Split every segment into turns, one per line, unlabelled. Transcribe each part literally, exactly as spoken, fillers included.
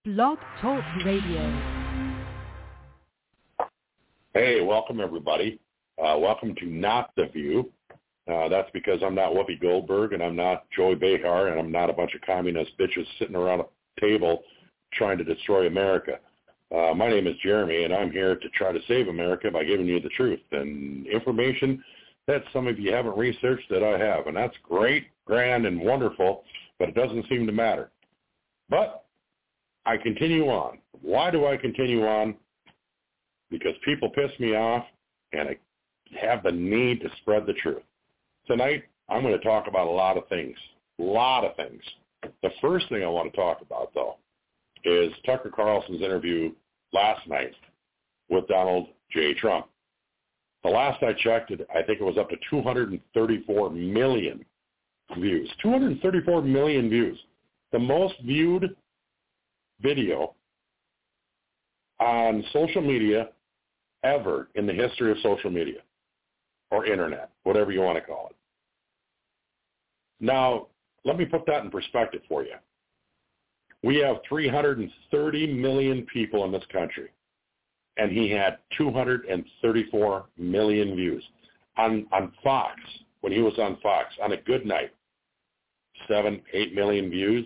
Blog Talk Radio.
Hey, welcome everybody. Uh, welcome to Not the View. Uh, that's because I'm not Whoopi Goldberg and I'm not Joey Behar and I'm not a bunch of communist bitches sitting around a table trying to destroy America. Uh, my name is Jeremy and I'm here to try to save America by giving you the truth and information that some of you haven't researched that I have. And that's great, grand, and wonderful, but it doesn't seem to matter. But I continue on. Why do I continue on? Because people piss me off and I have the need to spread the truth. Tonight, I'm going to talk about a lot of things, a lot of things. The first thing I want to talk about, though, is Tucker Carlson's interview last night with Donald J. Trump. The last I checked, I think it was up to two hundred thirty-four million views. two hundred thirty-four million views. The most viewed video on social media ever in the history of social media or internet, whatever you want to call it. Now, let me put that in perspective for you. We have three hundred thirty million people in this country, and he had two hundred thirty-four million views. On, on Fox, when he was on Fox, on a good night, seven, eight million views.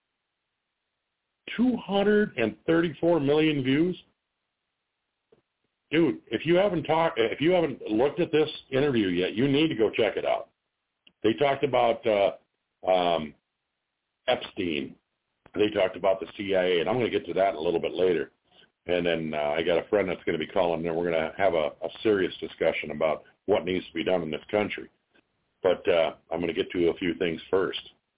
two hundred thirty-four million views? Dude, if you haven't talked, if you haven't looked at this interview yet, you need to go check it out. They talked about uh, um, Epstein. They talked about the C I A, and I'm going to get to that a little bit later. And then uh, I got a friend that's going to be calling, and we're going to have a, a serious discussion about what needs to be done in this country. But uh, I'm going to get to a few things first.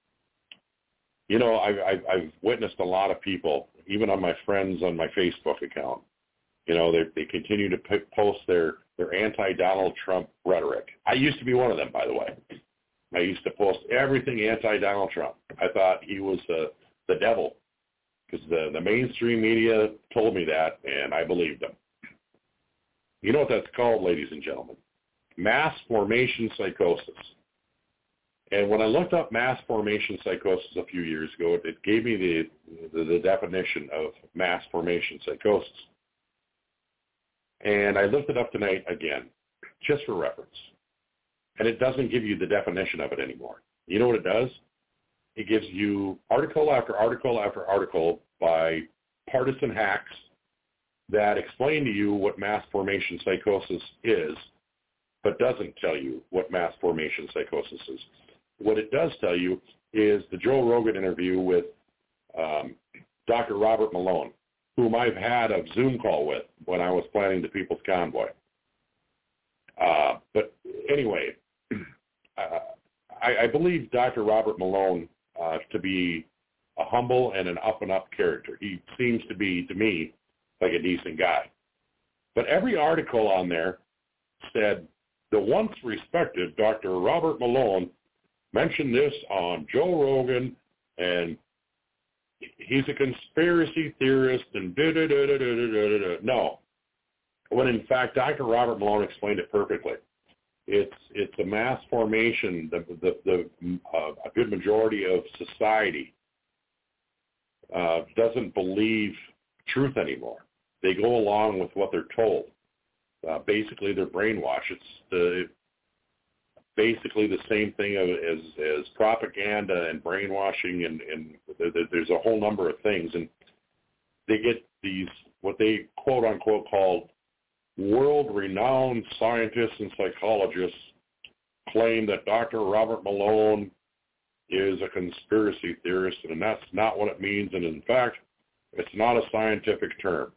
You know, I've, I've, I've witnessed a lot of people, even on my friends on my Facebook account. You know, they they continue to p- post their, their anti-Donald Trump rhetoric. I used to be one of them, by the way. I used to post everything anti-Donald Trump. I thought he was the, the devil because the, the mainstream media told me that, and I believed them. You know what that's called, ladies and gentlemen? Mass formation psychosis. And when I looked up mass formation psychosis a few years ago, it gave me the, the, the definition of mass formation psychosis. And I looked it up tonight again, just for reference. And it doesn't give you the definition of it anymore. You know what it does? It gives you article after article after article by partisan hacks that explain to you what mass formation psychosis is, but doesn't tell you what mass formation psychosis is. What it does tell you is the Joe Rogan interview with um, Doctor Robert Malone, whom I've had a Zoom call with when I was planning the People's Convoy. Uh, but anyway, uh, I, I believe Doctor Robert Malone uh, to be a humble and an up-and-up character. He seems to be, to me, like a decent guy. But every article on there said, the once respected Doctor Robert Malone mentioned this on Joe Rogan, and he's a conspiracy theorist, and da-da-da-da-da-da-da-da. No. When in fact, Doctor Robert Malone explained it perfectly. It's it's a mass formation. The the, the uh, a good majority of society uh, doesn't believe truth anymore. They go along with what they're told. Uh, basically, they're brainwashed. It's the basically the same thing as as propaganda and brainwashing, and, and there's a whole number of things. And they get these, what they quote-unquote called world-renowned scientists and psychologists claim that Doctor Robert Malone is a conspiracy theorist, and that's not what it means. And in fact, it's not a scientific term.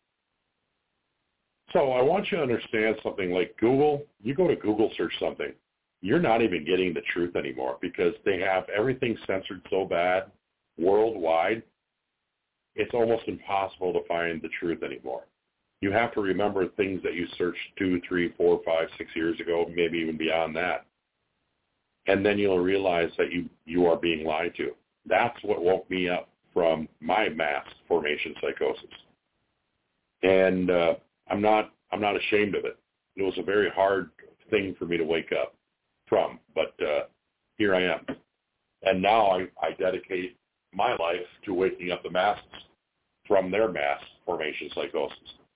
So I want you to understand something like Google. You go to Google, search something. You're not even getting the truth anymore because they have everything censored so bad worldwide, it's almost impossible to find the truth anymore. You have to remember things that you searched two, three, four, five, six years ago, maybe even beyond that. And then you'll realize that you, you are being lied to. That's what woke me up from my mass formation psychosis. And uh, I'm not I'm not ashamed of it. It was a very hard thing for me to wake up from, but uh, here I am. And now I, I dedicate my life to waking up the masses. from their mass formation psychosis.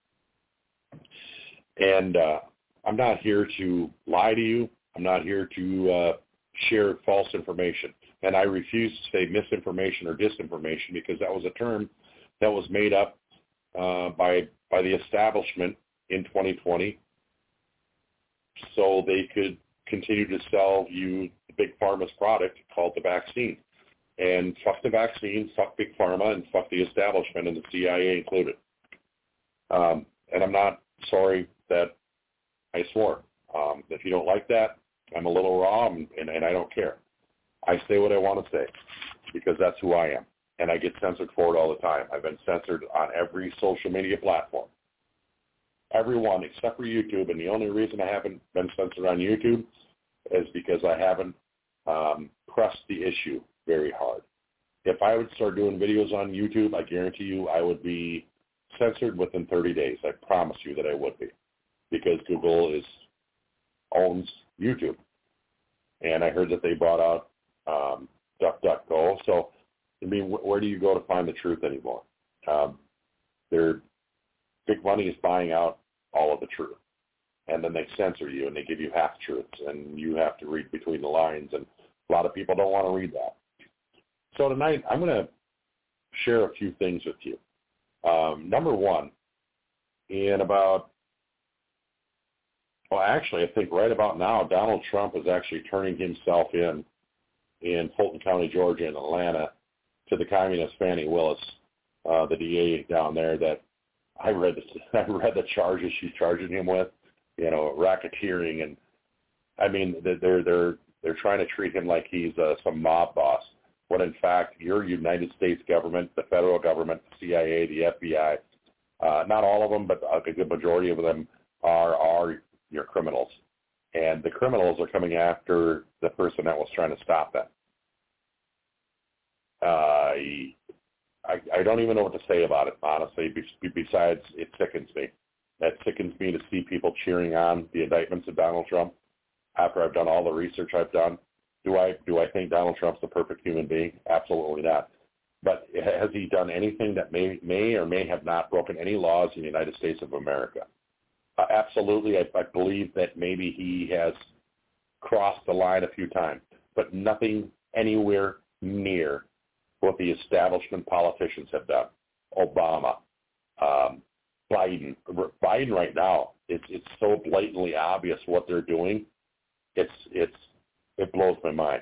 And uh, I'm not here to lie to you. I'm not here to uh, share false information. And I refuse to say misinformation or disinformation because that was a term that was made up uh, by by the establishment in twenty twenty so they could continue to sell you the Big Pharma's product called the vaccine. And fuck the vaccine, fuck Big Pharma, and fuck the establishment, and the C I A included. Um, and I'm not sorry that I swore. Um, if you don't like that, I'm a little raw, and, and, and I don't care. I say what I want to say because that's who I am. And I get censored for it all the time. I've been censored on every social media platform. Everyone except for YouTube, and the only reason I haven't been censored on YouTube is because I haven't um, pressed the issue very hard. If I would start doing videos on YouTube, I guarantee you I would be censored within thirty days. I promise you that I would be, because Google is owns YouTube. And I heard that they bought out um, DuckDuckGo. So, I mean, wh- where do you go to find the truth anymore? Um, they're, big money is buying out all of the truth. And then they censor you and they give you half-truths, and you have to read between the lines. And a lot of people don't want to read that. So tonight I'm going to share a few things with you. Um, number one, in about, well, actually, I think right about now, Donald Trump is actually turning himself in in Fulton County, Georgia, and Atlanta to the communist Fani Willis, uh, the D A down there. That I read the, I read the charges she's charging him with, you know, racketeering, and I mean they're they're they're trying to treat him like he's uh, some mob boss, when in fact your United States government, the federal government, the C I A, the F B I, uh, not all of them, but a good majority of them are are your criminals, and the criminals are coming after the person that was trying to stop them. Uh, I, I don't even know what to say about it, honestly, besides it sickens me. That sickens me to see people cheering on the indictments of Donald Trump after I've done all the research I've done. Do I do I think Donald Trump's the perfect human being? Absolutely not. But has he done anything that may may or may have not broken any laws in the United States of America? Uh, absolutely. I, I believe that maybe he has crossed the line a few times, but nothing anywhere near what the establishment politicians have done. Obama, um, Biden. Biden right now, it's it's so blatantly obvious what they're doing. It's it's it blows my mind.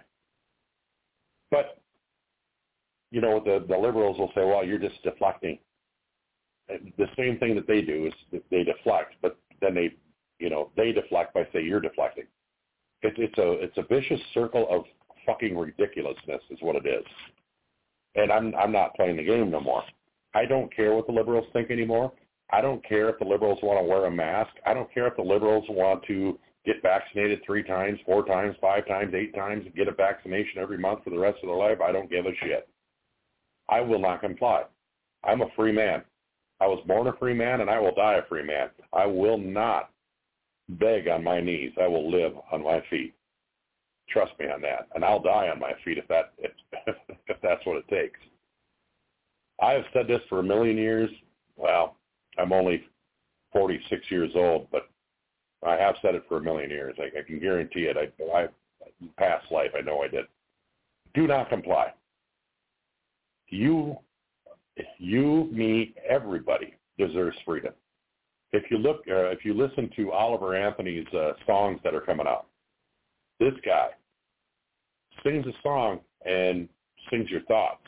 But you know, the the liberals will say, "Well, you're just deflecting." The same thing that they do is that they deflect, but then they, you know, they deflect by saying you're deflecting. It's it's a it's a vicious circle of fucking ridiculousness, is what it is. And I'm I'm not playing the game no more. I don't care what the liberals think anymore. I don't care if the liberals want to wear a mask. I don't care if the liberals want to get vaccinated three times, four times, five times, eight times, and get a vaccination every month for the rest of their life. I don't give a shit. I will not comply. I'm a free man. I was born a free man, and I will die a free man. I will not beg on my knees. I will live on my feet. Trust me on that. And I'll die on my feet if that if, if that's what it takes. I have said this for a million years. Well, I'm only forty-six years old, but I have said it for a million years. I, I can guarantee it. I, I, past life, I know I did. Do not comply. You You, me, everybody deserves freedom. If you look, uh, if you listen to Oliver Anthony's uh, songs that are coming out, this guy sings a song and sings your thoughts.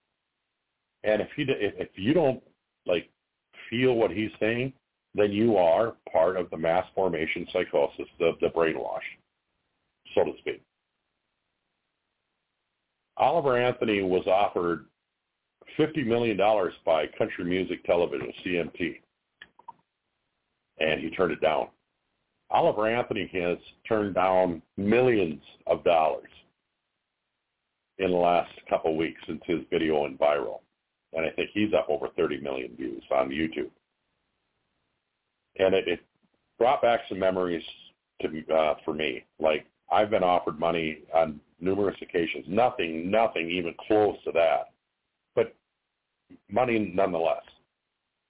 And if you if, if you don't like feel what he's saying, then you are part of the mass formation psychosis, the the brainwash, so to speak. Oliver Anthony was offered fifty million dollars by Country Music Television, C M T, and he turned it down. Oliver Anthony has turned down millions of dollars in the last couple of weeks since his video went viral, and I think he's up over thirty million views on YouTube. And it, it brought back some memories to uh, for me. Like, I've been offered money on numerous occasions, nothing, nothing even close to that, but money nonetheless.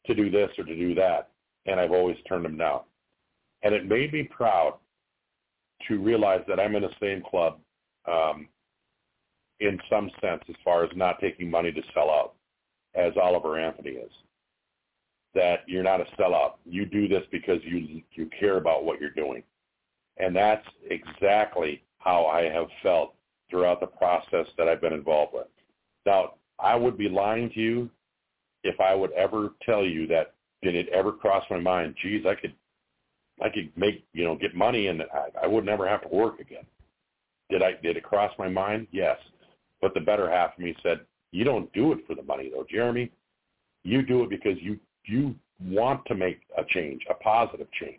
to do this or to do that, and I've always turned them down. And it made me proud to realize that I'm in the same club um, in some sense as far as not taking money to sell out as Oliver Anthony is. That you're not a sellout. You do this because you you care about what you're doing. And that's exactly how I have felt throughout the process that I've been involved with. Now, I would be lying to you if I would ever tell you that did it ever cross my mind, geez, I could I could make, you know, get money and I, I would never have to work again. Did I did it cross my mind? Yes. But the better half of me said, you don't do it for the money though, Jeremy. You do it because you you want to make a change, a positive change.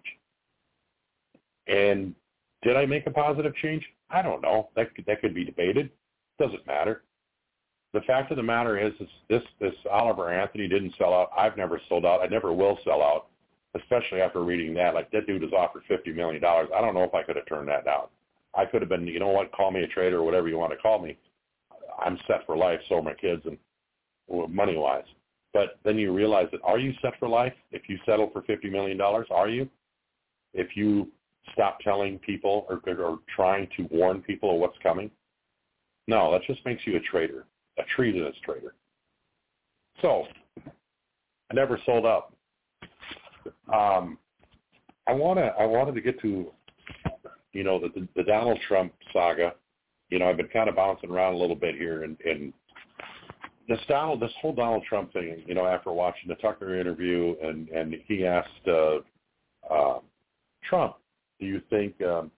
And did I make a positive change? I don't know. That could, that could be debated. Doesn't matter. The fact of the matter is, is this, this Oliver Anthony didn't sell out. I've never sold out. I never will sell out, especially after reading that. Like, that dude was offered fifty million dollars. I don't know if I could have turned that down. I could have been, you know what, call me a traitor or whatever you want to call me. I'm set for life, so are my kids, and well, money-wise. But then you realize that, are you set for life if you settle for fifty million dollars? Are you? If you stop telling people or, or trying to warn people of what's coming? No, that just makes you a traitor, a treasonous traitor. So I never sold out. Um, I want to. I wanted to get to, you know, the, the, the Donald Trump saga. You know, I've been kind of bouncing around a little bit here, and, and this Donald, this whole Donald Trump thing. You know, after watching the Tucker interview, and and he asked uh, uh, Trump, do you think um,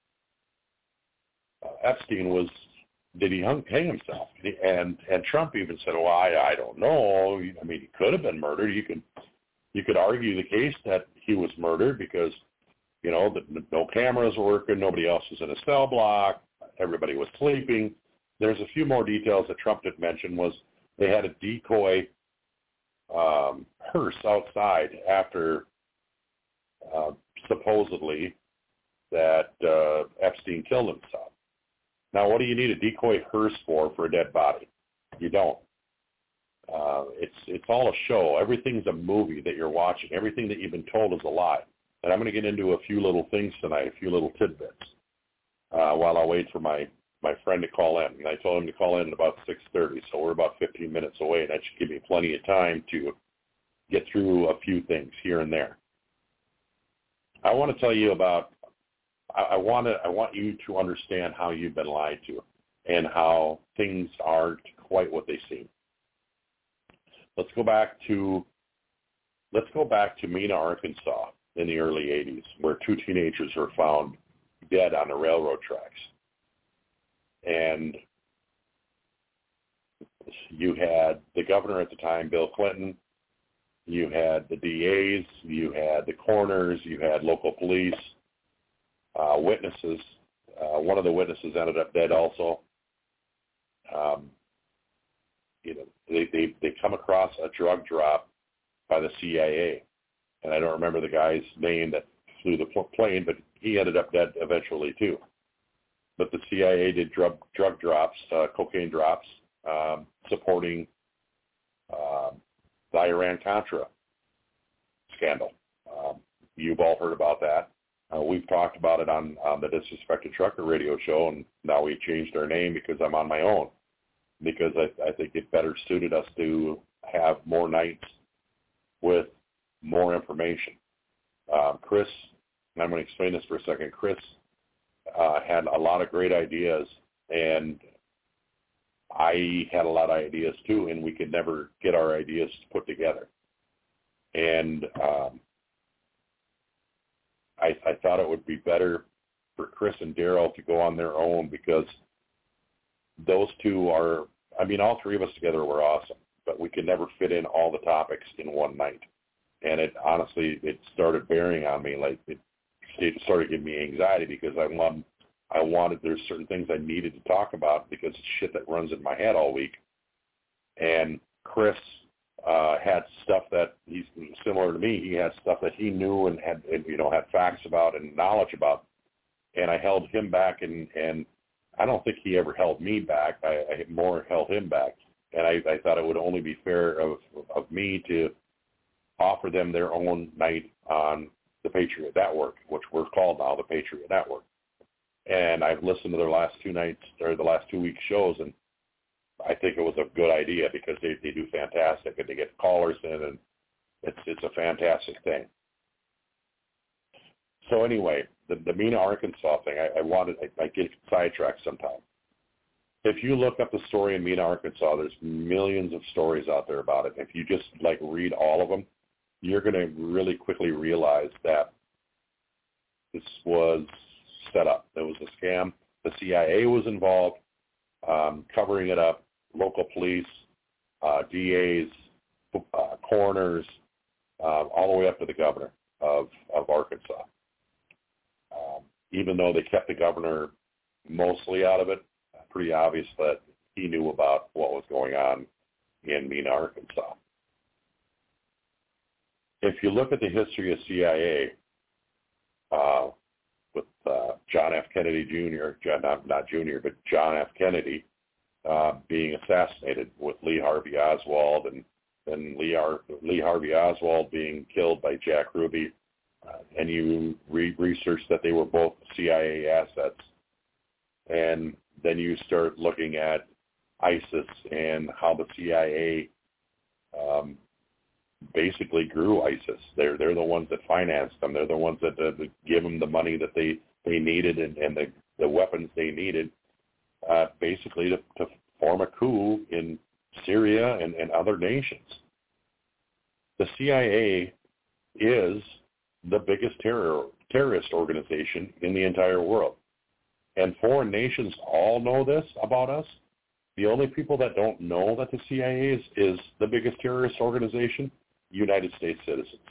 Epstein was? Did he hung, hang himself? And and Trump even said, "Well, I I don't know. I mean, he could have been murdered. You could you could argue the case that he was murdered because, you know, the, no cameras were working, nobody else was in a cell block, everybody was sleeping." There's a few more details that Trump did mention. Was they had a decoy um, hearse outside after uh, supposedly that uh, Epstein killed himself. Now, what do you need a decoy hearse for for a dead body? You don't. Uh, it's it's all a show. Everything's a movie that you're watching. Everything that you've been told is a lie. And I'm going to get into a few little things tonight, a few little tidbits, uh, while I wait for my, my friend to call in. And I told him to call in at about six thirty, so we're about fifteen minutes away, and that should give me plenty of time to get through a few things here and there. I want to tell you about I want to, I want you to understand how you've been lied to and how things aren't quite what they seem. Let's go back to let's go back to Mena, Arkansas in the early eighties, where two teenagers were found dead on the railroad tracks. And you had the governor at the time, Bill Clinton, you had the D As, you had the coroners, you had local police, Uh, witnesses. Uh, one of the witnesses ended up dead also. Um, you know, they, they, they come across a drug drop by the C I A. And I don't remember the guy's name that flew the plane, but he ended up dead eventually too. But the C I A did drug, drug drops, uh, cocaine drops, um, supporting uh, the Iran-Contra scandal. Um, you've all heard about that. Uh, we've talked about it on, on the Disrespected Trucker radio show, and now we changed our name because I'm on my own, because I, I think it better suited us to have more nights with more information. Um, Chris, and I'm going to explain this for a second, Chris uh, had a lot of great ideas, and I had a lot of ideas too, and we could never get our ideas put together. And um, I, I thought it would be better for Chris and Daryl to go on their own, because those two are, I mean, all three of us together were awesome, but we could never fit in all the topics in one night. And it honestly, it started bearing on me. Like it, it started giving me anxiety, because I want, I wanted, there's certain things I needed to talk about because it's shit that runs in my head all week. And Chris Uh, had stuff that he's similar to me. He had stuff that he knew and had, and, you know, had facts about and knowledge about, and I held him back, and, and I don't think he ever held me back. I, I more held him back, and I, I thought it would only be fair of, of me to offer them their own night on the Patriot Network, which we're called now the Patriot Network. And I've listened to their last two nights, or the last two week shows, and I think it was a good idea because they, they do fantastic, and they get callers in, and it's it's a fantastic thing. So anyway, the, the Mena, Arkansas thing, I, I wanted, I, I get sidetracked sometimes. If you look up the story in Mena, Arkansas, there's millions of stories out there about it. If you just like read all of them, you're going to really quickly realize that this was set up. There was a scam. The C I A was involved, um, covering it up. Local police, uh, D As, uh, coroners, uh, all the way up to the governor of, of Arkansas. Um, even though they kept the governor mostly out of it, pretty obvious that he knew about what was going on in Mena, Arkansas. If you look at the history of C I A, uh, with uh, John F. Kennedy Junior, John, not, not Junior, but John F. Kennedy uh, being assassinated, with Lee Harvey Oswald, and then Lee, Ar- Lee Harvey Oswald being killed by Jack Ruby, uh, and you re- research that they were both C I A assets, and then you start looking at ISIS and how the C I A um, basically grew ISIS. They're they're the ones that financed them. They're the ones that, uh, that give them the money that they, they needed and, and the, the weapons they needed, uh, basically to, to form a coup in Syria and, and other nations. The C I A is the biggest terror terrorist organization in the entire world. And foreign nations all know this about us. The only people that don't know that the C I A is, is the biggest terrorist organization, United States citizens.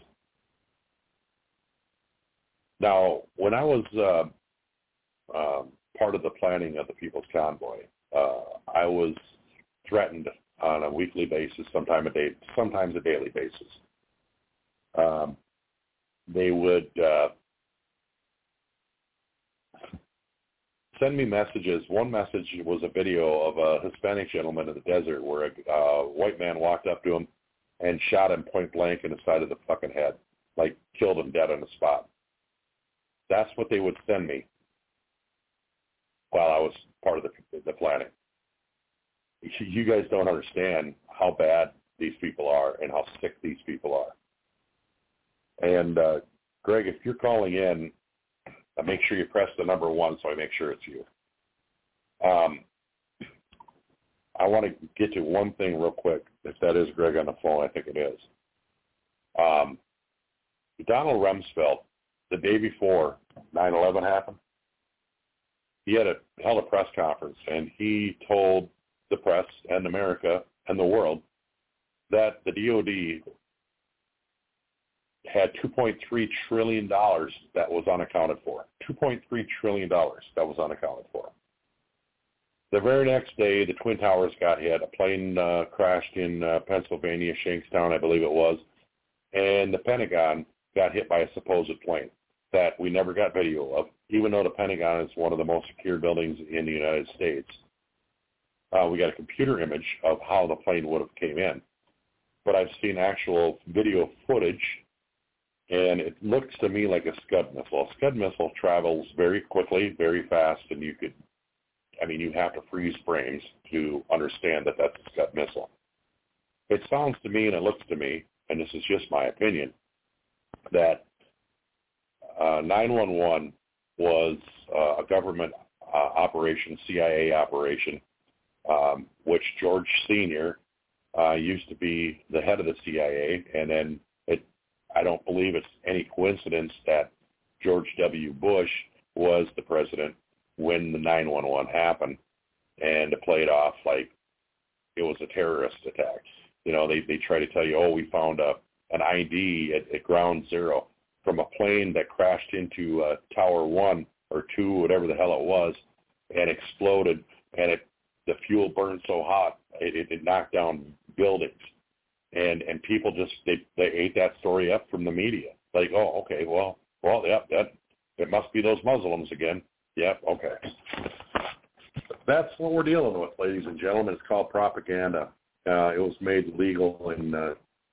Now, when I was uh, uh, part of the planning of the People's Convoy, uh, I was threatened on a weekly basis, sometime a day, sometimes a daily basis. Um, they would uh, send me messages. One message was a video of a Hispanic gentleman in the desert where a uh, white man walked up to him and shot him point blank in the side of the fucking head, like killed him dead on the spot. That's what they would send me while I was part of the, the planning. You guys don't understand how bad these people are and how sick these people are. And, uh, Greg, if you're calling in, uh, make sure you press the number one so I make sure it's you. Um, I want to get to one thing real quick. If that is Greg on the phone, I think it is. Um, Donald Rumsfeld, the day before nine eleven happened, he had a held a press conference, and he told the press and America and the world that the D O D had two point three trillion dollars that was unaccounted for. two point three trillion dollars that was unaccounted for. The very next day, the Twin Towers got hit. A plane uh, crashed in uh, Pennsylvania, Shankstown, I believe it was, and the Pentagon got hit by a supposed plane that we never got video of, even though the Pentagon is one of the most secure buildings in the United States. Uh, we got a computer image of how the plane would have came in. But I've seen actual video footage, and it looks to me like a Scud missile. A Scud missile travels very quickly, very fast, and you could, I mean, you have to freeze frames to understand that that's a Scud missile. It sounds to me, and it looks to me, and this is just my opinion, that uh, nine one one was uh, a government uh, operation, C I A operation, um, which George Senior uh, used to be the head of the C I A, and then it, I don't believe it's any coincidence that George W. Bush was the president when the nine one one happened, and to play it off like it was a terrorist attack. You know, they, they try to tell you, oh, we found a, an I D at, at ground zero from a plane that crashed into uh, Tower one or two, whatever the hell it was, and exploded, and it, the fuel burned so hot, it, it, it knocked down buildings. And and people just, they, they ate that story up from the media. Like, oh, okay, well, well, yep, that, it must be those Muslims again. Yep, okay. That's what we're dealing with, ladies and gentlemen. It's called propaganda. Uh, it was made legal in uh,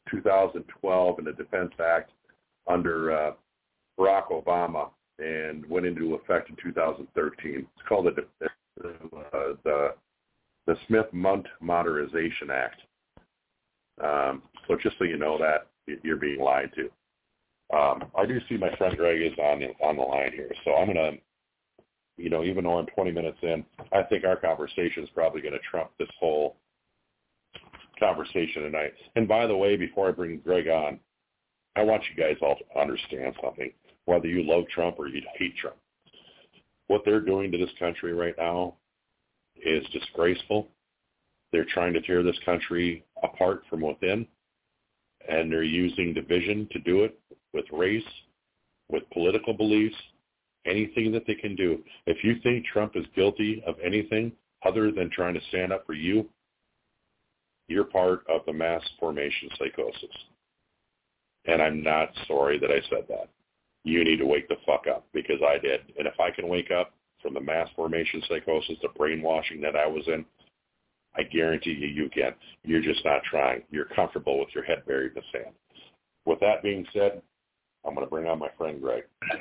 two thousand twelve in the Defense Act under uh, Barack Obama and went into effect in two thousand thirteen. It's called the uh, the, the Smith-Mundt Modernization Act. Um, so just so you know that, you're being lied to. Um, I do see my friend Greg is on the, on the line here, so I'm going to, you know, even though I'm twenty minutes in, I think our conversation is probably going to trump this whole conversation tonight. And by the way, before I bring Greg on, I want you guys all to understand something, whether you love Trump or you hate Trump. What they're doing to this country right now is disgraceful. They're trying to tear this country apart from within, and they're using division to do it with race, with political beliefs, anything that they can do. If you think Trump is guilty of anything other than trying to stand up for you, you're part of the mass formation psychosis. And I'm not sorry that I said that. You need to wake the fuck up, because I did. And if I can wake up from the mass formation psychosis, the brainwashing that I was in, I guarantee you you can. You're just not trying. You're comfortable with your head buried in the sand. With that being said, I'm going to bring on my friend Greg.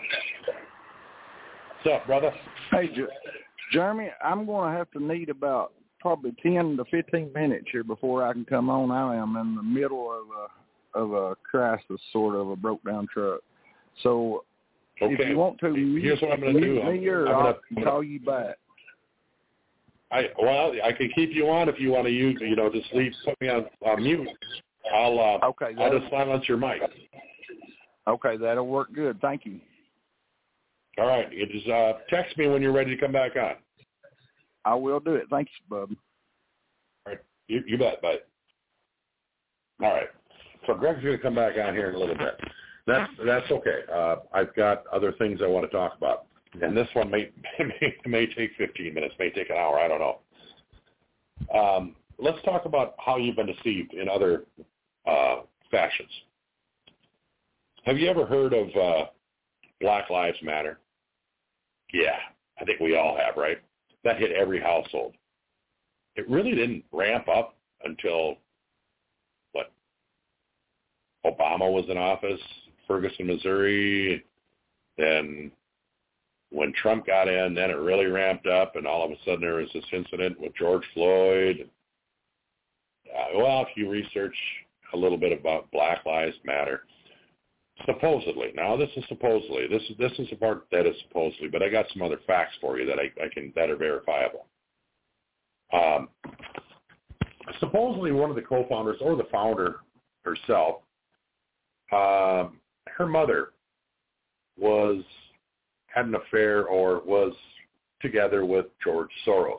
What's up, brother?
Hey, J- Jeremy, I'm going to have to need about probably ten to fifteen minutes here before I can come on. I am in the middle of a, of a crisis, sort of a broke-down truck. So
okay.
if you want to,
here's what I'm going to do.
Me or
I'm
I'll
gonna,
call you back.
I well, I can keep you on if you want to use, you know, just leave, put me on, on mute. I'll uh,
okay,
I'll just silence your mic.
Okay, that'll work good. Thank you.
All right, you just uh, text me when you're ready to come back on.
I will do it. Thanks, bub.
All right, you, you bet, bud. All right, so Greg's going to come back on here in a little bit. That's that's okay. Uh, I've got other things I want to talk about, and this one may may, may take fifteen minutes, may take an hour. I don't know. Um, let's talk about how you've been deceived in other uh, fashions. Have you ever heard of uh, Black Lives Matter? Yeah, I think we all have, right? That hit every household. It really didn't ramp up until, what, Obama was in office, Ferguson, Missouri. Then when Trump got in, then it really ramped up, and all of a sudden there was this incident with George Floyd. Uh, well, if you research a little bit about Black Lives Matter, supposedly, now this is supposedly, this is this is the part that is supposedly, but I got some other facts for you that I, I can that are verifiable. Um, supposedly, one of the co-founders or the founder herself, um, her mother was had an affair or was together with George Soros.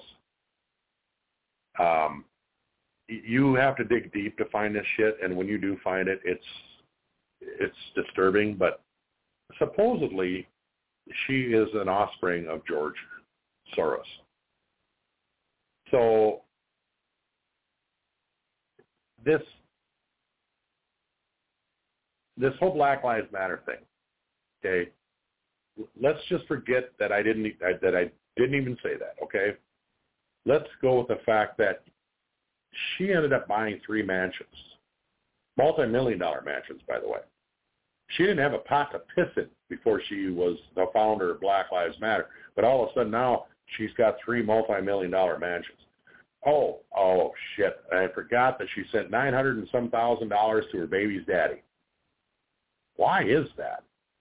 Um, you have to dig deep to find this shit, and when you do find it, it's it's disturbing. But supposedly, she is an offspring of George Soros. So this this whole Black Lives Matter thing, okay? Let's just forget that I didn't that I didn't even say that, okay? Let's go with the fact that she ended up buying three mansions, multi-million dollar mansions, by the way. She didn't have a pot to piss in before she was the founder of Black Lives Matter, but all of a sudden now she's got three multi-million dollar mansions. Oh, oh shit! I forgot that she sent nine hundred and some thousand dollars to her baby's daddy. Why is that?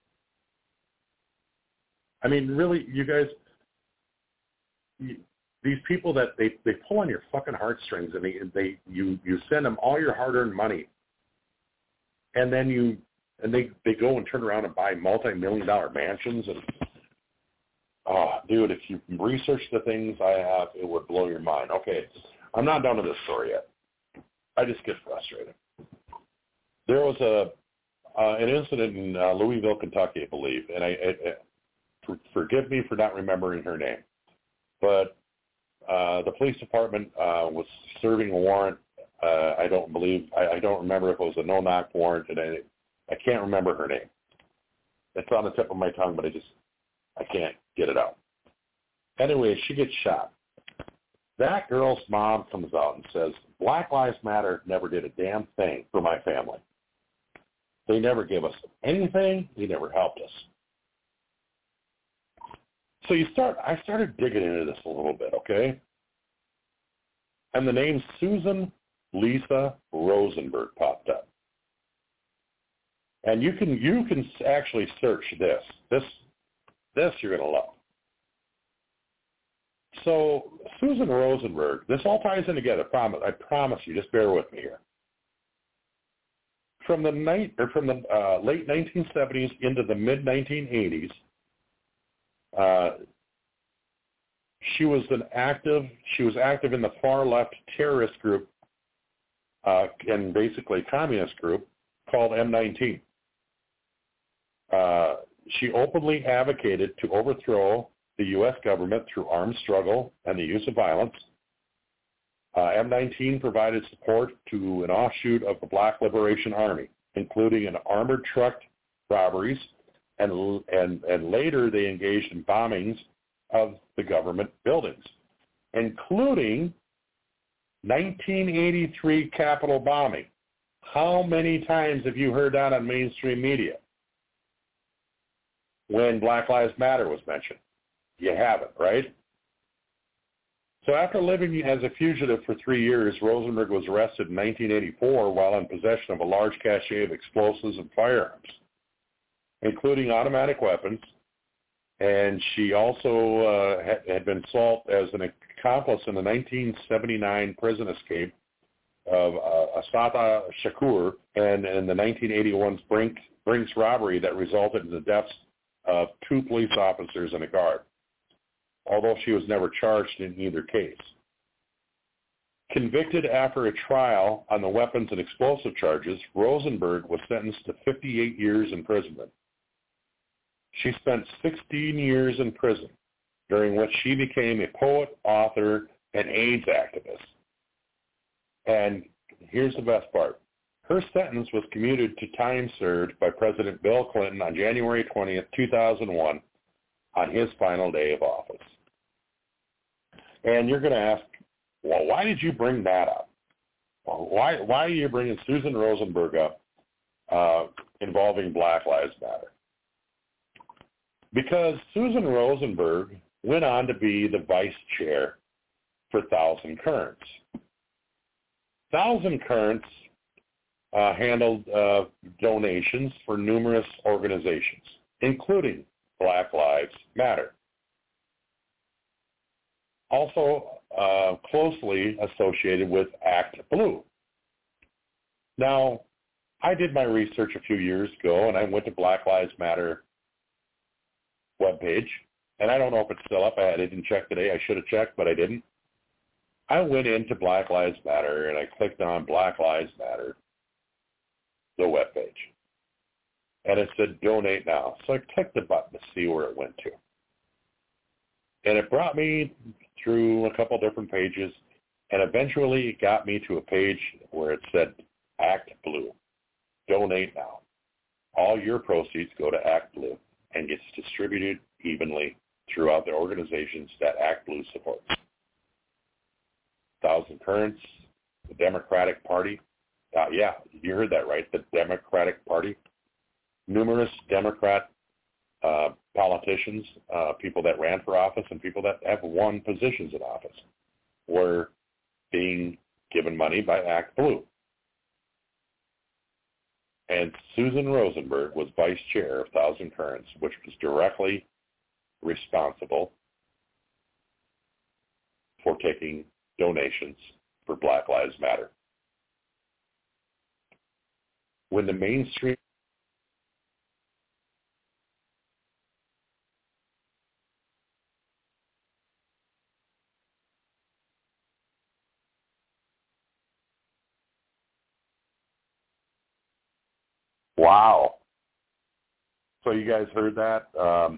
I mean, really, you guys, you, these people that they, they pull on your fucking heartstrings, and they they you you send them all your hard-earned money, and then you and they, they go and turn around and buy multi-million dollar mansions. And oh, dude, if you research the things I have, it would blow your mind. Okay, I'm not done with this story yet. I just get frustrated. There was a uh, an incident in uh, Louisville, Kentucky, I believe, and I, I, I for, forgive me for not remembering her name, but uh, the police department uh, was serving a warrant. Uh, I don't believe I, I don't remember if it was a no-knock warrant, and I I can't remember her name. It's on the tip of my tongue, but I just I can't get it out. Anyway, she gets shot. That girl's mom comes out and says, Black Lives Matter never did a damn thing for my family. They never gave us anything. They never helped us. So you start. I started digging into this a little bit, okay? And the name Susan Lisa Rosenberg popped up. And you can you can actually search this. This this you're gonna love. So Susan Rosenberg, this all ties in together. Promise, I promise you. Just bear with me here. From the night or from the uh, late nineteen seventies into the mid nineteen eighties, uh, she was an active. She was active in the far left terrorist group uh, and basically communist group called M nineteen. Uh, she openly advocated to overthrow the U S government through armed struggle and the use of violence. Uh, M nineteen provided support to an offshoot of the Black Liberation Army, including in armored truck robberies, and, and, and later they engaged in bombings of the government buildings, including nineteen eighty-three Capitol bombing. How many times have you heard that on mainstream media when Black Lives Matter was mentioned? You haven't, right? So after living as a fugitive for three years, Rosenberg was arrested in nineteen eighty-four while in possession of a large cache of explosives and firearms, including automatic weapons. And she also uh, had, had been sought as an accomplice in the nineteen seventy-nine prison escape of uh, Assata Shakur and in the nineteen eighty-one Brink, Brinks robbery that resulted in the deaths of two police officers and a guard, although she was never charged in either case. Convicted after a trial on the weapons and explosive charges, Rosenberg was sentenced to fifty-eight years imprisonment. She spent sixteen years in prison, during which she became a poet, author, and AIDS activist. And here's the best part. Her sentence was commuted to time served by President Bill Clinton on January twentieth, two thousand one, on his final day of office. And you're going to ask, well, why did you bring that up? Well, why, why are you bringing Susan Rosenberg up uh, involving Black Lives Matter? Because Susan Rosenberg went on to be the vice chair for Thousand Currents. Thousand Currents uh, handled uh, donations for numerous organizations, including Black Lives Matter. Also uh, closely associated with Act Blue. Now, I did my research a few years ago, and I went to Black Lives Matter webpage, and I don't know if it's still up. I didn't check today. I should have checked, but I didn't. I went into Black Lives Matter, and I clicked on Black Lives Matter, the webpage, and it said donate now. So I clicked the button to see where it went to. And it brought me through a couple different pages, and eventually it got me to a page where it said Act Blue, donate now. All your proceeds go to Act Blue and gets distributed evenly throughout the organizations that Act Blue supports. Thousand Currents, the Democratic Party. Uh, yeah, you heard that right, the Democratic Party. Numerous Democrat uh, politicians, uh, people that ran for office and people that have won positions in office were being given money by Act Blue. And Susan Rosenberg was vice chair of Thousand Currents, which was directly responsible for taking donations for Black Lives Matter. When the mainstream Wow. So you guys heard that? Um,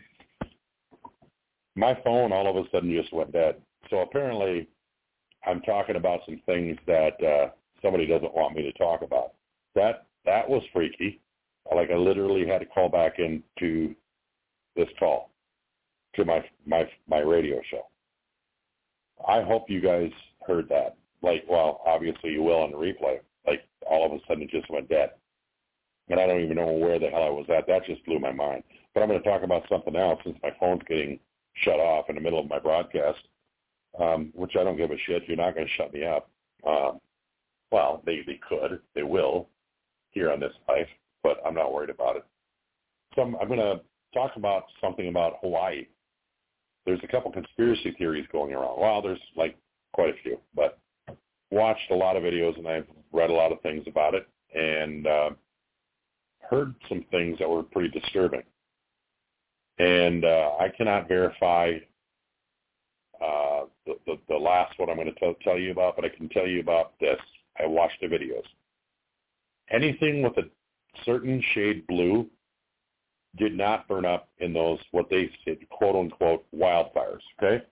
my phone all of a sudden just went dead. So apparently I'm talking about some things that uh, somebody doesn't want me to talk about. That that was freaky. Like I literally had to call back into this call to my my my radio show. I hope you guys heard that. Like, well, obviously you will on the replay. Like all of a sudden it just went dead. and I don't even know where the hell I was at. That just blew my mind. But I'm going to talk about something else since my phone's getting shut off in the middle of my broadcast, um, which I don't give a shit. You're not going to shut me up. Um, well, they, they could. They will here on this life, but I'm not worried about it. So I'm, I'm going to talk about something about Hawaii. There's a couple conspiracy theories going around. Well, there's like quite a few, but watched a lot of videos and I've read a lot of things about it and uh, heard some things that were pretty disturbing. And uh, I cannot verify uh, the, the, the last one I'm going to tell, tell you about, but I can tell you about this. I watched the videos. Anything with a certain shade blue did not burn up in those, what they said, quote-unquote, wildfires, okay?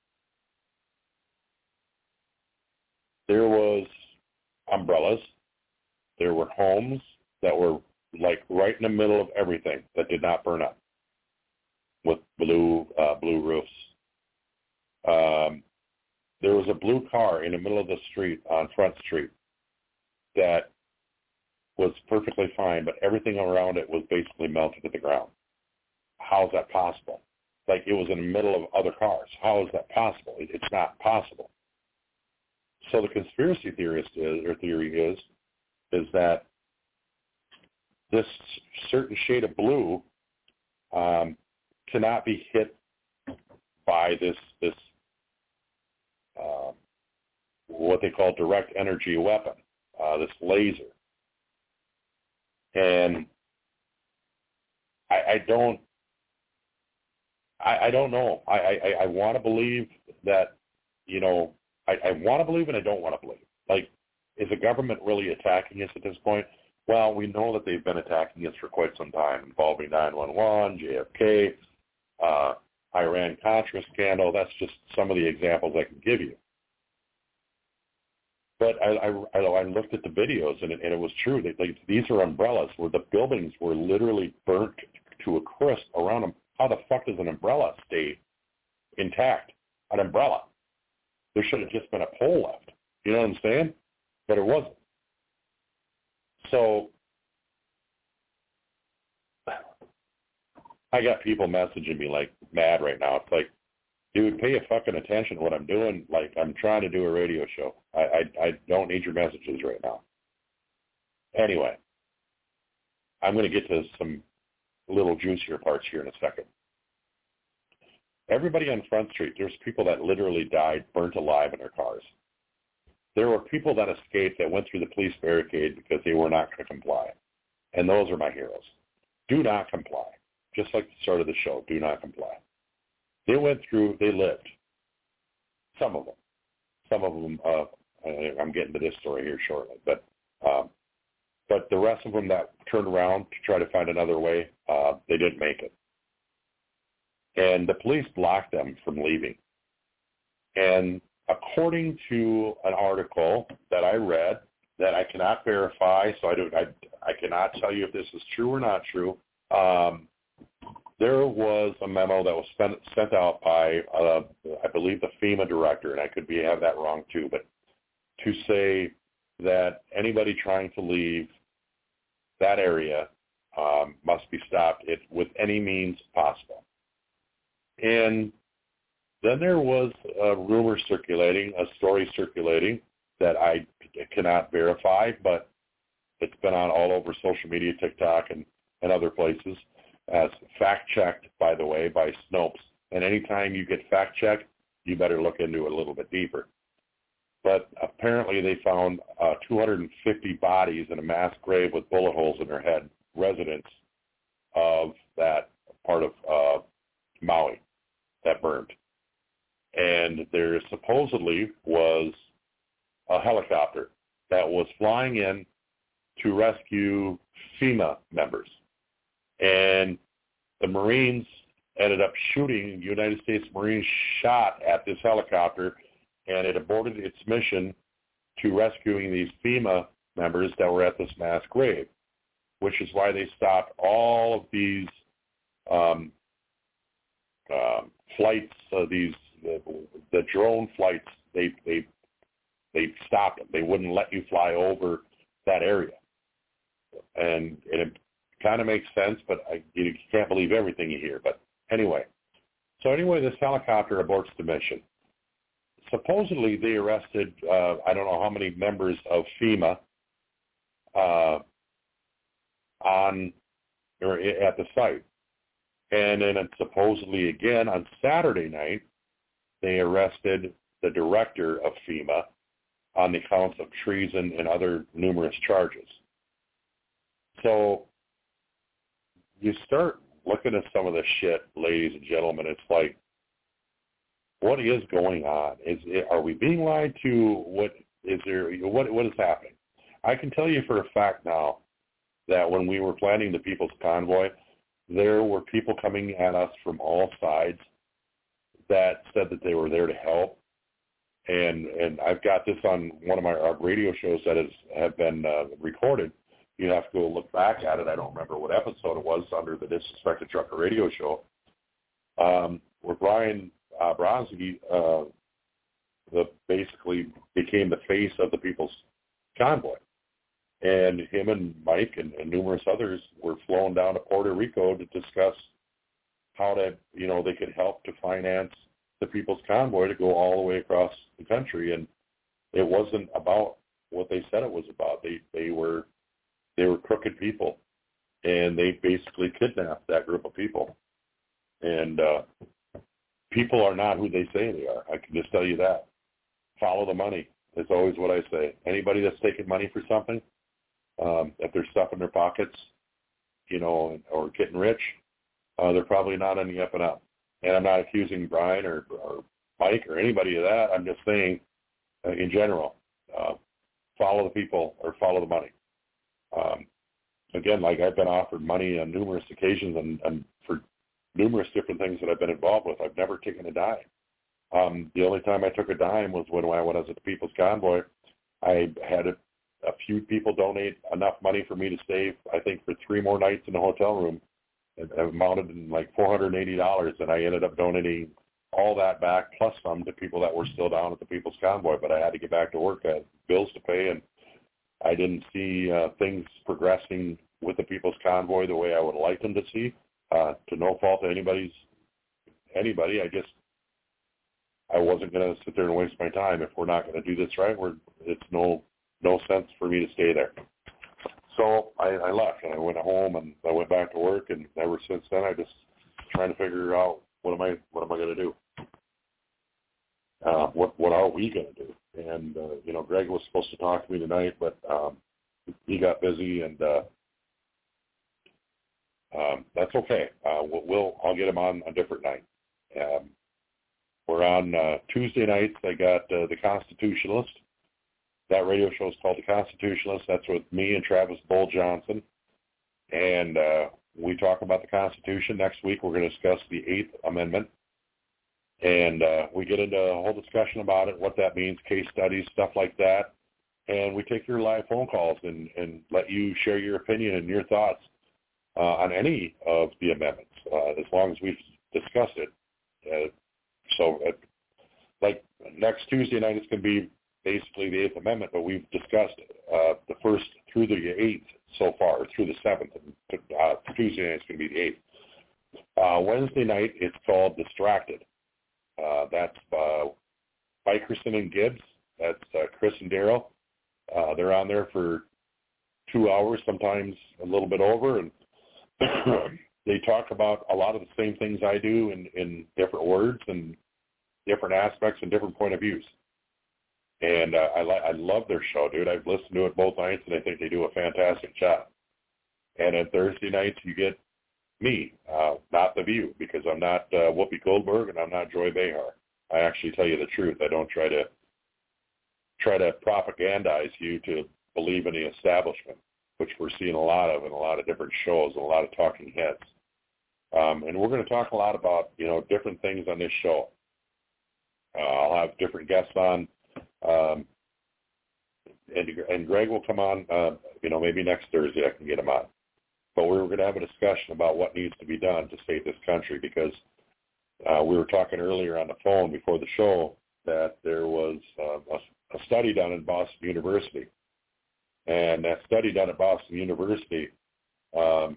There was umbrellas. There were homes that were, like, right in the middle of everything that did not burn up with blue uh, blue roofs. Um, there was a blue car in the middle of the street on Front Street that was perfectly fine, but everything around it was basically melted to the ground. How is that possible? Like, it was in the middle of other cars. How is that possible? It, it's not possible. So the conspiracy theorist is, or theory is, is that this certain shade of blue um, cannot be hit by this this uh, what they call direct energy weapon, uh, this laser. And I, I don't, I, I don't know. I, I, I want to believe that, you know, I, I want to believe and I don't want to believe. Like, is the government really attacking us at this point? Well, we know that they've been attacking us for quite some time, involving nine one one, J F K, uh, Iran-Contra scandal. That's just some of the examples I can give you. But I, I, I looked at the videos, and it, and it was true. They, like, these are umbrellas where the buildings were literally burnt to a crisp around them. How the fuck does an umbrella stay intact? An umbrella. There should have just been a pole left. You know what I'm saying? But it wasn't. So I got people messaging me like mad right now. It's like, dude, pay a fucking attention to what I'm doing. Like, I'm trying to do a radio show. I, I, I don't need your messages right now. Anyway, I'm going to get to some little juicier parts here in a second. Everybody on Front Street, there's people that literally died, burnt alive in their cars. There were people that escaped that went through the police barricade because they were not going to comply. And those are my heroes. Do not comply. Just like the start of the show, do not comply. They went through, they lived. Some of them. Some of them, uh, I'm getting to this story here shortly. But um, but the rest of them that turned around to try to find another way, uh, they didn't make it. And the police blocked them from leaving. And according to an article that I read that I cannot verify, so I, do, I, I cannot tell you if this is true or not true, um, there was a memo that was spent, sent out by, uh, I believe, the FEMA director, and I could be have that wrong too, but to say that anybody trying to leave that area um, must be stopped it, with any means possible. And then there was a rumor circulating, a story circulating that I cannot verify, but it's been on all over social media, TikTok, and, and other places, as fact-checked, by the way, by Snopes. And anytime you get fact-checked, you better look into it a little bit deeper. But apparently they found uh, two hundred fifty bodies in a mass grave with bullet holes in their head, residents of that part of uh, Maui that burned. And there supposedly was a helicopter that was flying in to rescue FEMA members. And the Marines ended up shooting, United States Marines shot at this helicopter, and it aborted its mission to rescuing these FEMA members that were at this mass grave, which is why they stopped all of these um, uh, flights, uh, these the, the drone flights. They they they stopped them. They wouldn't let you fly over that area, and it kind of makes sense, but I, you can't believe everything you hear. But anyway, so anyway, this helicopter aborts the mission. Supposedly, they arrested, uh, I don't know how many members of FEMA uh, on or at the site. And then supposedly again on Saturday night, they arrested the director of FEMA on the counts of treason and other numerous charges. So you start looking at some of this shit, ladies and gentlemen, it's like, what is going on? Is are we being lied to? What is there? What what is happening? I can tell you for a fact now that when we were planning the People's Convoy, there were people coming at us from all sides that said that they were there to help. And and I've got this on one of my our radio shows that has have been uh, recorded. You have to go look back at it. I don't remember what episode it was under the Disrespected Trucker Radio Show, um, where Brian uh, Bronski uh, the, basically became the face of the People's Convoy. And him and Mike and, and numerous others were flown down to Puerto Rico to discuss how to, you know, they could help to finance the People's Convoy to go all the way across the country. And it wasn't about what they said it was about. They they were they were crooked people, and they basically kidnapped that group of people. And uh, people are not who they say they are. I can just tell you that. Follow the money. It's always what I say. Anybody that's taking money for something, um, if there's stuff in their pockets, you know, or getting rich, uh, they're probably not on the up and up. And I'm not accusing Brian or, or Mike or anybody of that. I'm just saying, uh, in general, uh, follow the people or follow the money. Um, again, like I've been offered money on numerous occasions and, and for numerous different things that I've been involved with. I've never taken a dime. Um, the only time I took a dime was when I was at the People's Convoy. I had a, a few people donate enough money for me to stay, I think, for three more nights in the hotel room. It amounted in like four hundred eighty dollars, and I ended up donating all that back plus some to people that were still down at the People's Convoy. But I had to get back to work. I had bills to pay, and I didn't see uh, things progressing with the People's Convoy the way I would like them to see. Uh, to no fault of anybody's anybody, I just I wasn't going to sit there and waste my time. If we're not going to do this right, we're, it's no no sense for me to stay there. So I, I left, and I went home, and I went back to work, and ever since then, I just trying to figure out what am I what am I going to do? Uh, what what are we going to do? And uh, you know, Greg was supposed to talk to me tonight, but um, he got busy, and uh, um, that's okay. Uh, we'll, we'll I'll get him on a different night. Um, we're on uh, Tuesday nights. I got uh, the Constitutionalist. That radio show is called The Constitutionalist. That's with me and Travis Bull Johnson. And uh, we talk about the Constitution. Next week we're going to discuss the Eighth Amendment. And uh, we get into a whole discussion about it, what that means, case studies, stuff like that. And we take your live phone calls and, and let you share your opinion and your thoughts uh, on any of the amendments, uh, as long as we've discussed it. Uh, so uh, like next Tuesday night, it's going to be basically the Eighth Amendment, but we've discussed uh, the first through the eighth so far, through the seventh. Uh, Tuesday night is going to be the eighth. Uh, Wednesday night, it's called Distracted. Uh, that's uh, Bikerson and Gibbs. That's uh, Chris and Daryl. Uh, they're on there for two hours, sometimes a little bit over, and they talk about a lot of the same things I do in, in different words and different aspects and different point of views. And uh, I, li- I love their show, dude. I've listened to it both nights, and I think they do a fantastic job. And on Thursday nights, you get me, uh, not The View, because I'm not uh, Whoopi Goldberg and I'm not Joy Behar. I actually tell you the truth. I don't try to try to propagandize you to believe in the establishment, which we're seeing a lot of in a lot of different shows and a lot of talking heads. Um, and we're going to talk a lot about, you know, different things on this show. Uh, I'll have different guests on. Um, and, and Greg will come on, uh, you know, maybe next Thursday I can get him on. But we were going to have a discussion about what needs to be done to save this country, because uh, we were talking earlier on the phone before the show that there was uh, a, a study done in Boston University. And that study done at Boston University, um,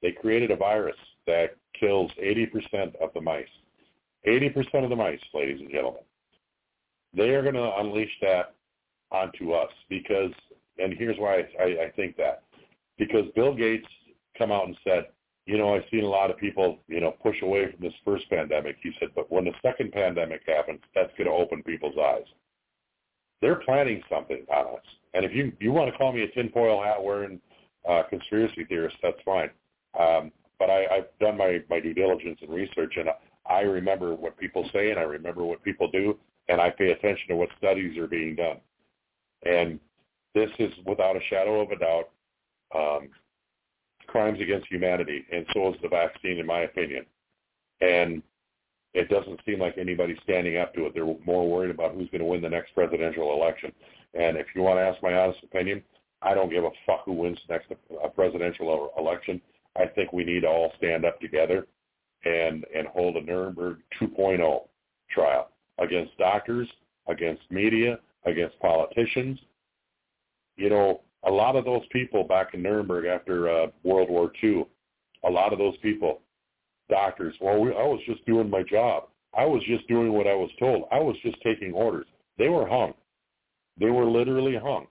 They created a virus that kills eighty percent of the mice. eighty percent of the mice, ladies and gentlemen. They are going to unleash that onto us because, and here's why I, I think that. Because Bill Gates come out and said, you know, I've seen a lot of people, you know, push away from this first pandemic. He said, but when the second pandemic happens, that's going to open people's eyes. They're planning something on us. And if you, you want to call me a tinfoil hat wearing uh, conspiracy theorist, that's fine. Um, but I, I've done my, my due diligence and research, and I remember what people say, and I remember what people do, and I pay attention to what studies are being done. And this is, without a shadow of a doubt, um, crimes against humanity, and so is the vaccine, in my opinion. And it doesn't seem like anybody's standing up to it. They're more worried about who's going to win the next presidential election. And if you want to ask my honest opinion, I don't give a fuck who wins the next uh, presidential election. I think we need to all stand up together and, and hold a Nuremberg two point oh trial against doctors, against media, against politicians. You know, a lot of those people back in Nuremberg after uh, World War Two, a lot of those people, doctors, well, we, I was just doing my job. I was just doing what I was told. I was just taking orders. They were hung. They were literally hung.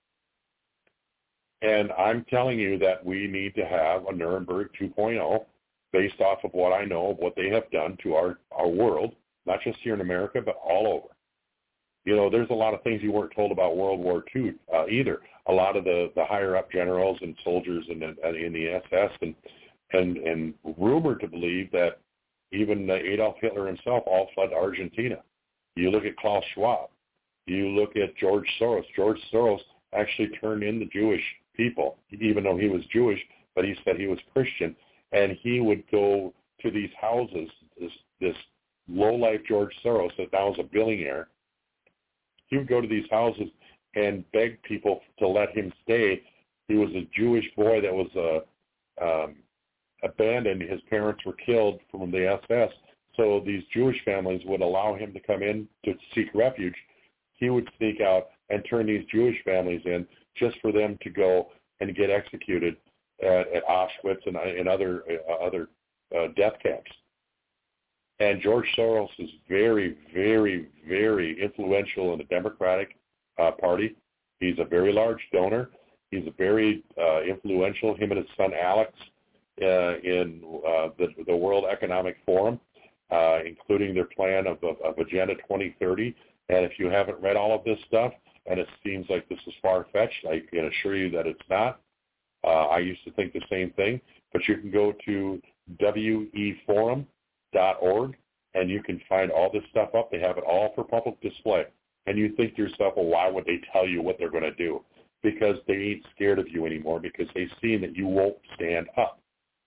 And I'm telling you that we need to have a Nuremberg two point oh based off of what I know of what they have done to our, our world, not just here in America, but all over. You know, there's a lot of things you weren't told about World War Two uh, either. A lot of the, the higher-up generals and soldiers in the, in the S S and, and, and rumored to believe that even uh, Adolf Hitler himself all fled to Argentina. You look at Klaus Schwab. You look at George Soros. George Soros actually turned in the Jewish people, even though he was Jewish, but he said he was Christian. And he would go to these houses, this, this low-life George Soros that now is a billionaire. He would go to these houses and beg people to let him stay. He was a Jewish boy that was uh, um, abandoned. His parents were killed from the S S. So these Jewish families would allow him to come in to seek refuge. He would sneak out and turn these Jewish families in just for them to go and get executed at, at Auschwitz and, and other uh, other uh, death camps. And George Soros is very, very, very influential in the Democratic uh, Party. He's a very large donor. He's a very uh, influential, him and his son Alex, uh, in uh, the, the World Economic Forum, uh, including their plan of, of, of Agenda twenty thirty. And if you haven't read all of this stuff, and it seems like this is far-fetched, I can assure you that it's not. Uh, I used to think the same thing. But you can go to W E forum dot org, and you can find all this stuff up. They have it all for public display. And you think to yourself, well, why would they tell you what they're going to do? Because they ain't scared of you anymore, because they've seen that you won't stand up.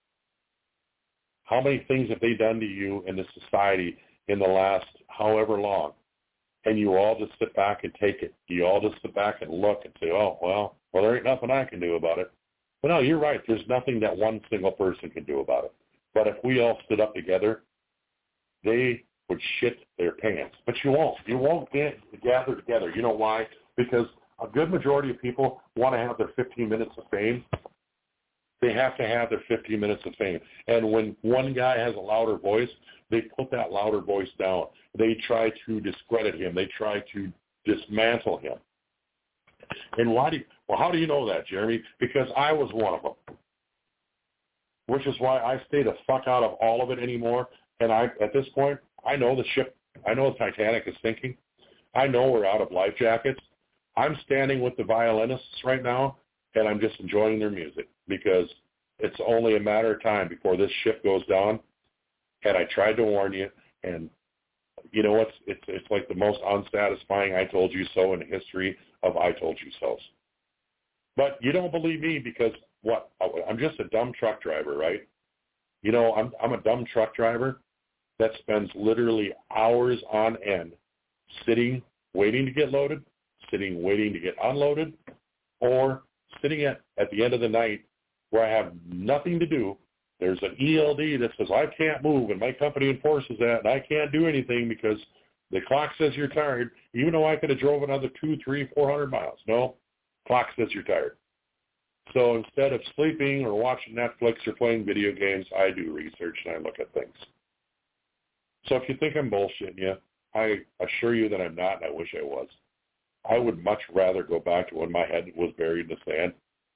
How many things have they done to you in this society in the last however long? And you all just sit back and take it. You all just sit back and look and say, oh, well, well, there ain't nothing I can do about it. But no, you're right. There's nothing that one single person can do about it. But if we all stood up together, they would shit their pants. But you won't. You won't get gather together. You know why? Because a good majority of people want to have their fifteen minutes of fame. They have to have their fifteen minutes of fame. And when one guy has a louder voice, they put that louder voice down. They try to discredit him. They try to dismantle him. And why do you, well, how do you know that, Jeremy? Because I was one of them. Which is why I stay the fuck out of all of it anymore. And I, at this point, I know the ship, I know the Titanic is sinking. I know we're out of life jackets. I'm standing with the violinists right now, and I'm just enjoying their music because it's only a matter of time before this ship goes down. And I tried to warn you, and you know what's it's it's like the most unsatisfying I told you so in the history of I told you so's. But you don't believe me because what? I'm just a dumb truck driver, right? You know, I'm I'm a dumb truck driver that spends literally hours on end sitting, waiting to get loaded, sitting, waiting to get unloaded, or sitting at, at the end of the night where I have nothing to do. There's an E L D that says I can't move, and my company enforces that, and I can't do anything because the clock says you're tired, even though I could have drove another two, three, four hundred miles. No, clock says you're tired. So instead of sleeping or watching Netflix or playing video games, I do research and I look at things. So if you think I'm bullshitting you, I assure you that I'm not, and I wish I was. I would much rather go back to when my head was buried in the sand.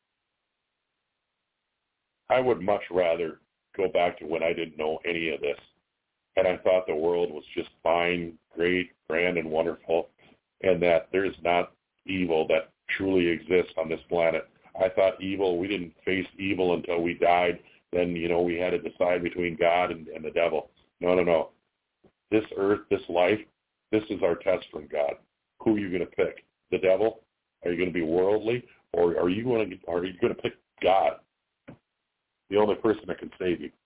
I would much rather go back to when I didn't know any of this, and I thought the world was just fine, great, grand, and wonderful, and that there's not evil that truly exists on this planet. I thought evil, we didn't face evil until we died. Then, you know, we had to decide between God and, and the devil. No, no, no. This earth, this life, this is our test from God. Who are you going to pick? The devil? Are you going to be worldly? Or are you going to, are you going to pick God? The only person that can save you.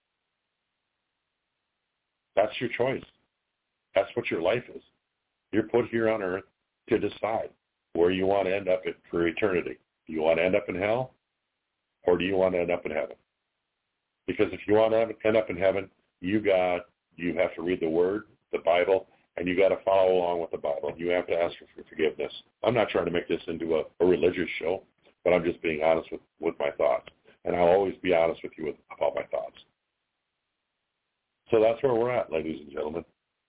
That's your choice. That's what your life is. You're put here on earth to decide where you want to end up at for eternity. Do you want to end up in hell, or do you want to end up in heaven? Because if you want to end up in heaven, you got you have to read the Word, the Bible, and you got to follow along with the Bible. You have to ask for forgiveness. I'm not trying to make this into a, a religious show, but I'm just being honest with, with my thoughts. And I'll always be honest with you with, about my thoughts. So that's where we're at, ladies and gentlemen.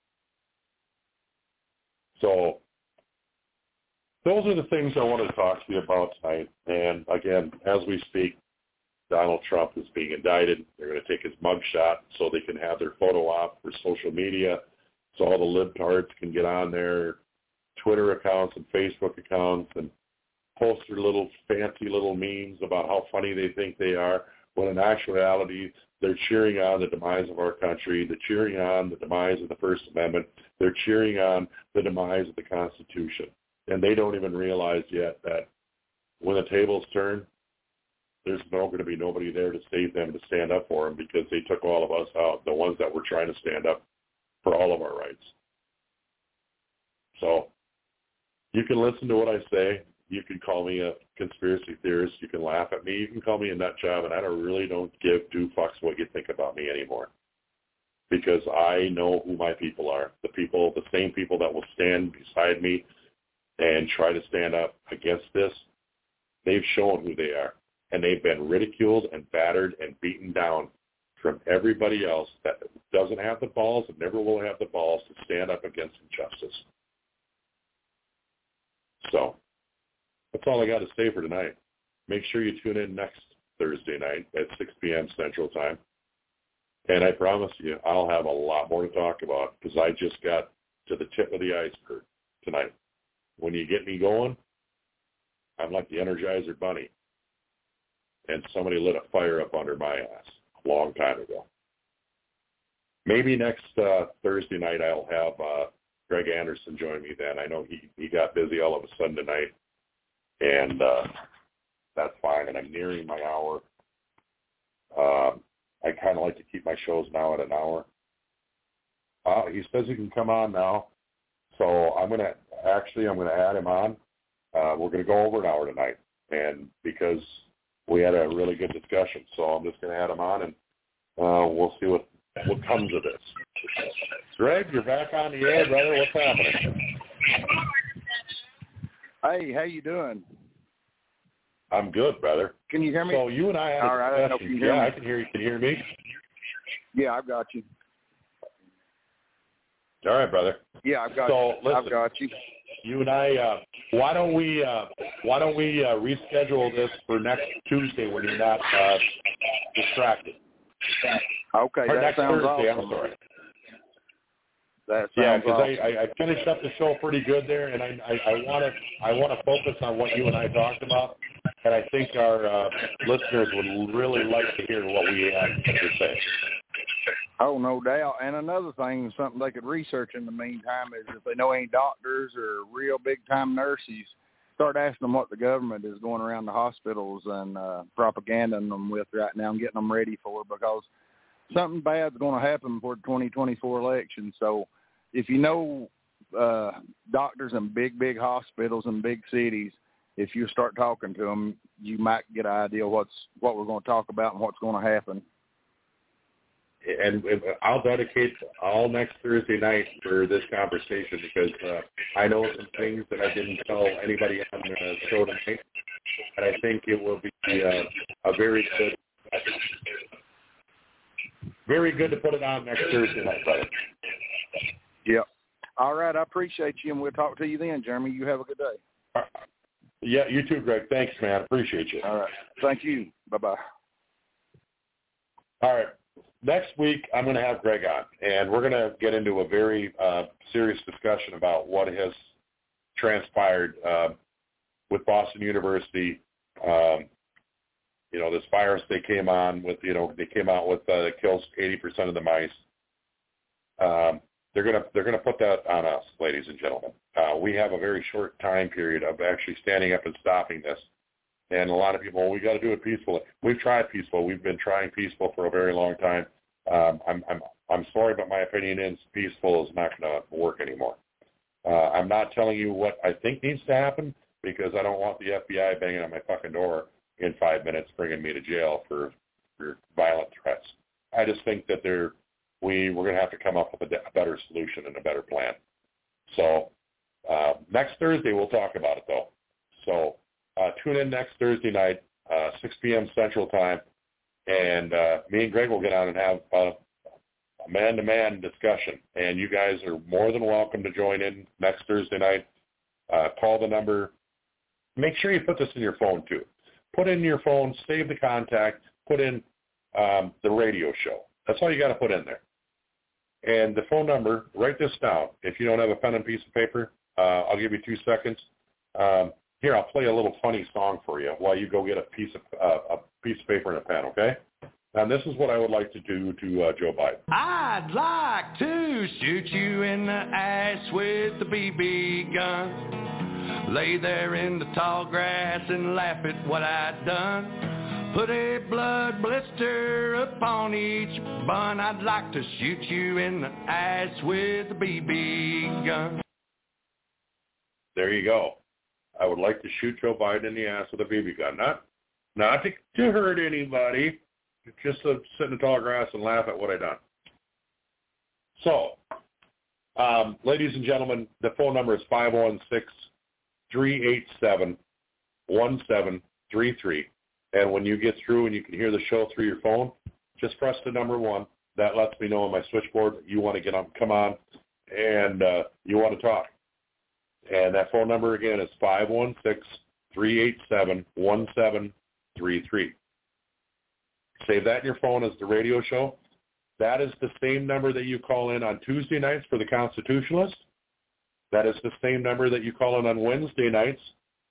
So those are the things I wanted to talk to you about tonight. And again, as we speak, Donald Trump is being indicted. They're going to take his mugshot so they can have their photo op for social media, so all the libtards can get on their Twitter accounts and Facebook accounts and post their little fancy little memes about how funny they think they are, when in actuality they're cheering on the demise of our country. They're cheering on the demise of the First Amendment. They're cheering on the demise of the Constitution. And they don't even realize yet that when the tables turn, there's no going to be nobody there to save them, to stand up for them, because they took all of us out, the ones that were trying to stand up for all of our rights. So you can listen to what I say. You can call me a conspiracy theorist. You can laugh at me. You can call me a nut job, and I don't really don't give two fucks what you think about me anymore, because I know who my people are. The people, the same people that will stand beside me and try to stand up against this, they've shown who they are. And they've been ridiculed and battered and beaten down from everybody else that doesn't have the balls and never will have the balls to stand up against injustice. So that's all I got to say for tonight. Make sure you tune in next Thursday night at six p.m. Central Time. And I promise you, I'll have a lot more to talk about, because I just got to the tip of the iceberg tonight. When you get me going, I'm like the Energizer Bunny. And somebody lit a fire up under my ass a long time ago. Maybe next uh, Thursday night I'll have uh, Greg Anderson join me then. I know he, he got busy all of a sudden tonight, and uh, that's fine. And I'm nearing my hour. Um, I kind of like to keep my shows now at an hour. Uh, he says he can come on now, so I'm going to actually I'm going to add him on. Uh, we're going to go over an hour tonight, and because we had a really good discussion, so I'm just going to add him on, and uh, we'll see what, what comes of this. Greg, you're back on the air, brother. What's happening?
Hey, how you doing?
I'm good, brother.
Can you hear me?
So you and I had
All
a
right, I don't know if
discussion.
you hear
Yeah,
me.
I can hear you. Can you hear me?
Yeah, I've got you.
All right, brother.
Yeah, I've got
So,
you. I've
listen.
got you.
You and I, uh, why don't we, uh, why don't we uh, reschedule this for next Tuesday when you're not uh, distracted?
Okay,
or
that
next
sounds
Thursday,
awesome.
I'm sorry.
That sounds
Yeah, because
awesome.
I, I, I finished up the show pretty good there, and I I want to I want to focus on what you and I talked about, and I think our uh, listeners would really like to hear what we had to say.
Oh, no doubt. And another thing, something they could research in the meantime, is if they know any doctors or real big-time nurses, start asking them what the government is going around the hospitals and uh, propaganding them with right now and getting them ready for, because something bad's going to happen for the twenty twenty-four election. So if you know uh, doctors in big, big hospitals in big cities, if you start talking to them, you might get an idea what's what we're going to talk about and what's going to happen.
And I'll dedicate all next Thursday night for this conversation, because uh, I know some things that I didn't tell anybody on the show tonight, and I think it will be uh, a very good, very good to put it on next Thursday night, brother.
Yep. All right, I appreciate you, and we'll talk to you then, Jeremy. You have a good day.
Uh, yeah, you too, Greg. Thanks, man. Appreciate you.
All right. Thank you. Bye-bye.
All right. Next week, I'm going to have Greg on, and we're going to get into a very uh, serious discussion about what has transpired uh, with Boston University. Um, you know, this virus they came on with, you know, they came out with uh, that kills eighty percent of the mice. Um, they're going to they're going to put that on us, ladies and gentlemen. Uh, we have a very short time period of actually standing up and stopping this. And a lot of people, well, we got to do it peacefully. We've tried peaceful. We've been trying peaceful for a very long time. Um, I'm, I'm, I'm sorry, but my opinion is peaceful is not going to work anymore. Uh, I'm not telling you what I think needs to happen because I don't want the F B I banging on my fucking door in five minutes, bringing me to jail for, for violent threats. I just think that there, we we're going to have to come up with a, a better solution and a better plan. So uh, next Thursday we'll talk about it though. So. Uh, tune in next Thursday night, uh, six p.m. Central Time, and uh, me and Greg will get on and have uh, a man-to-man discussion. And you guys are more than welcome to join in next Thursday night. Uh, call the number. Make sure you put this in your phone, too. Put in your phone, save the contact, put in um, the radio show. That's all you got to put in there. And the phone number, write this down. If you don't have a pen and piece of paper, uh, I'll give you two seconds. Um, Here, I'll play a little funny song for you while you go get a piece of uh, a piece of paper and a pen, okay? And this is what I would like to do to uh, Joe Biden.
I'd like to shoot you in the ass with the B B gun. Lay there in the tall grass and laugh at what I'd done. Put a blood blister upon each bun. I'd like to shoot you in the ass with the B B gun.
There you go. I would like to shoot Joe Biden in the ass with a B B gun. Not not to, to hurt anybody, just to sit in the tall grass and laugh at what I done. So, um, ladies and gentlemen, the phone number is five one six, three eight seven, one seven three three. And when you get through and you can hear the show through your phone, just press the number one. That lets me know on my switchboard that you want to get on, come on, and uh, you want to talk. And that phone number, again, is five one six, three eight seven, one seven three three. Save that in your phone as the radio show. That is the same number that you call in on Tuesday nights for the Constitutionalist. That is the same number that you call in on Wednesday nights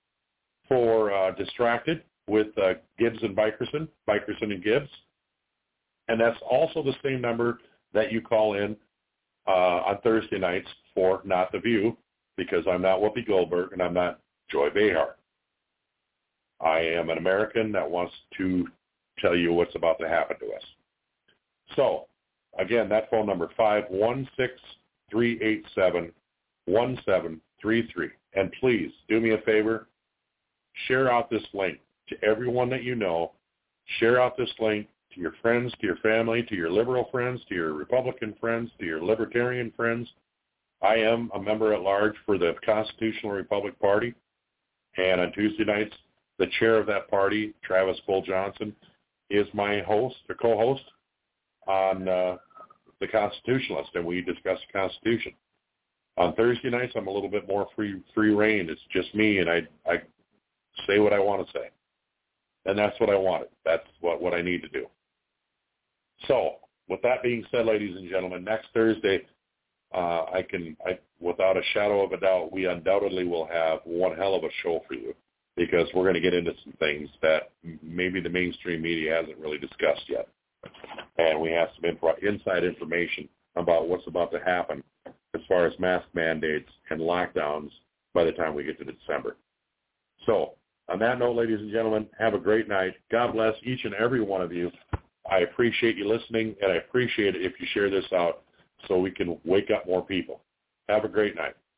for uh, Distracted with uh, Gibbs and Bikerson, Bikerson and Gibbs. And that's also the same number that you call in uh, on Thursday nights for Not the View, because I'm not Whoopi Goldberg and I'm not Joy Behar. I am an American that wants to tell you what's about to happen to us. So, again, that phone number, five one six, three eight seven, one seven three three. And please, do me a favor, share out this link to everyone that you know. Share out this link to your friends, to your family, to your liberal friends, to your Republican friends, to your libertarian friends. I am a member at large for the Constitutional Republic Party, and on Tuesday nights, the chair of that party, Travis Bull Johnson, is my host, or co-host, on uh, the Constitutionalist, and we discuss the Constitution. On Thursday nights, I'm a little bit more free free reign. It's just me, and I I say what I want to say, and that's what I wanted. That's what, what I need to do. So, with that being said, ladies and gentlemen, next Thursday, Uh, I can, I, without a shadow of a doubt, we undoubtedly will have one hell of a show for you, because we're going to get into some things that maybe the mainstream media hasn't really discussed yet. And we have some info, inside information about what's about to happen as far as mask mandates and lockdowns by the time we get to December. So, on that note, ladies and gentlemen, have a great night. God bless each and every one of you. I appreciate you listening, and I appreciate it if you share this out so we can wake up more people. Have a great night.